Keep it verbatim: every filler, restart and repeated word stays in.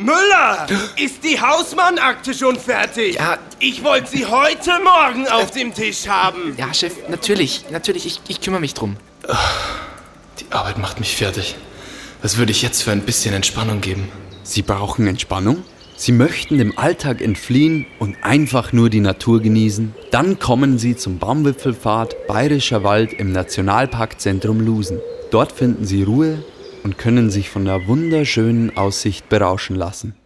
Müller, ist die Hausmannakte schon fertig? Ja. Ich wollte sie heute Morgen auf dem Tisch haben. Ja, Chef, natürlich, natürlich, ich, ich kümmere mich drum. Die Arbeit macht mich fertig. Was würde ich jetzt für ein bisschen Entspannung geben? Sie brauchen Entspannung? Sie möchten dem Alltag entfliehen und einfach nur die Natur genießen? Dann kommen Sie zum Baumwipfelpfad Bayerischer Wald im Nationalparkzentrum Lusen. Dort finden Sie Ruhe und können sich von der wunderschönen Aussicht berauschen lassen.